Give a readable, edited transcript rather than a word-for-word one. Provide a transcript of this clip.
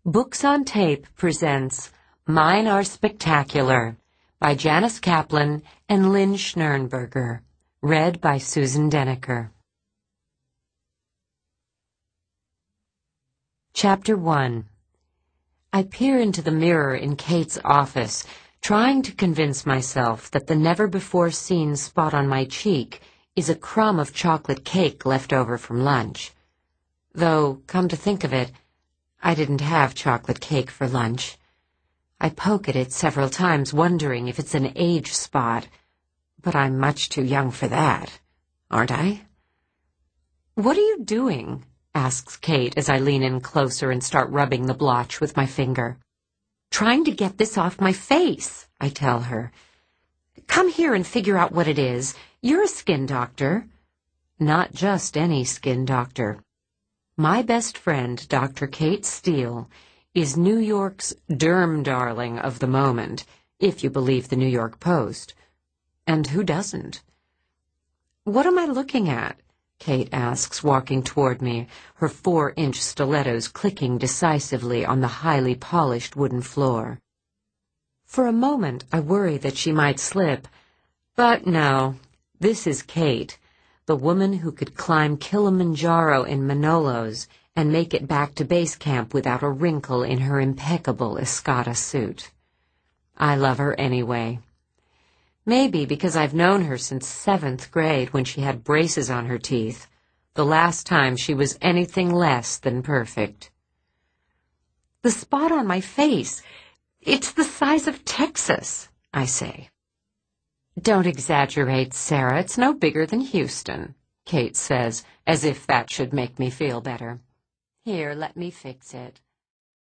Books on Tape presents Mine Are Spectacular by Janice Kaplan and Lynn Schnernberger, read by Susan Deniker. Chapter 1. I peer into the mirror in Kate's office, trying to convince myself that the never-before-seen spot on my cheek is a crumb of chocolate cake left over from lunch. Though, come to think of it, I didn't have chocolate cake for lunch. I poke at it several times, wondering if it's an age spot, but I'm much too young for that, aren't I? "What are you doing?" asks Kate as I lean in closer and start rubbing the blotch with my finger. "Trying to get this off my face," I tell her. "Come here and figure out what it is. You're a skin doctor." Not just any skin doctor. My best friend, Dr. Kate Steele, is New York's derm darling of the moment, if you believe the New York Post. And who doesn't? "What am I looking at?" Kate asks, walking toward me, her 4-inch stilettos clicking decisively on the highly polished wooden floor. For a moment, I worry that she might slip. But no, this is Kate, the woman who could climb Kilimanjaro in Manolos and make it back to base camp without a wrinkle in her impeccable Escada suit. I love her anyway. Maybe because I've known her since 7th grade when she had braces on her teeth, the last time she was anything less than perfect. "The spot on my face, it's the size of Texas," I say. "Don't exaggerate, Sarah. It's no bigger than Houston," Kate says, as if that should make me feel better. "Here, let me fix it."